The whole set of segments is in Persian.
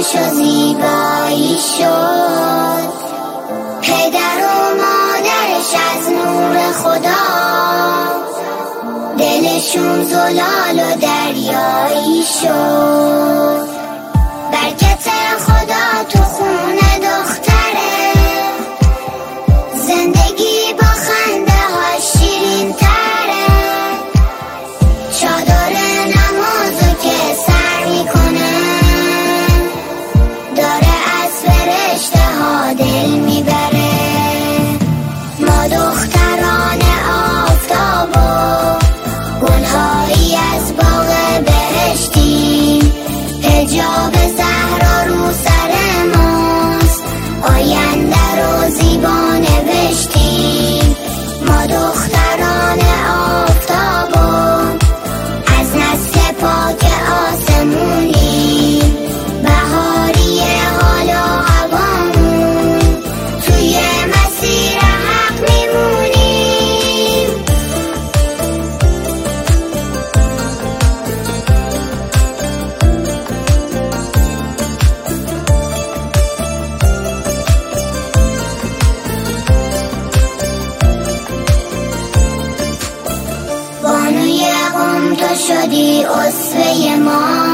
آرایش و زیبایی شد. پدر و مادرش از نور خدا دلشون زلال و دریایی شد. برکت خدا تو خونه دختره، زندگی با خنده ها شیرین تره. چادر نمازو که سر میکنه داره از فرشته ها دل میبره. ما دختران آفتاب و گلهایی از باغ بهشتیم، حجاب زهرا رو سر ماست، آینده رو زیبا نوشتیم. ما دختران آفتاب و از نسل پاک آسمونیم، بهاری حال و هوامون توی مسیر حق میمونیم. بانوی قم تو شدی اسوه ما،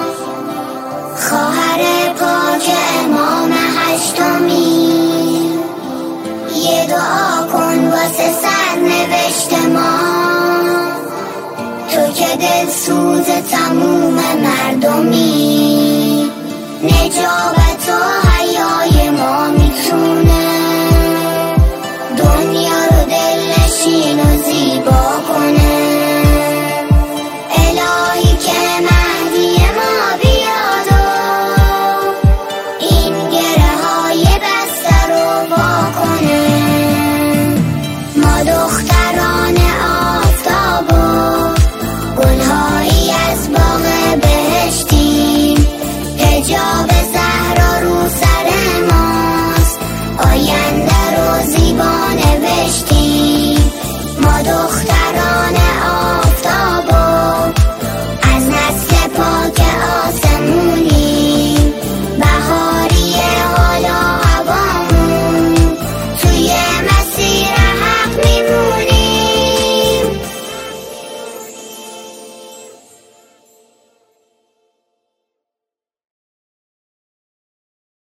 خواهر پاک امام هشتمی. یه دعا کن واسه سرنوشت ما، تو که دل سوز تموم مردمی. نجاب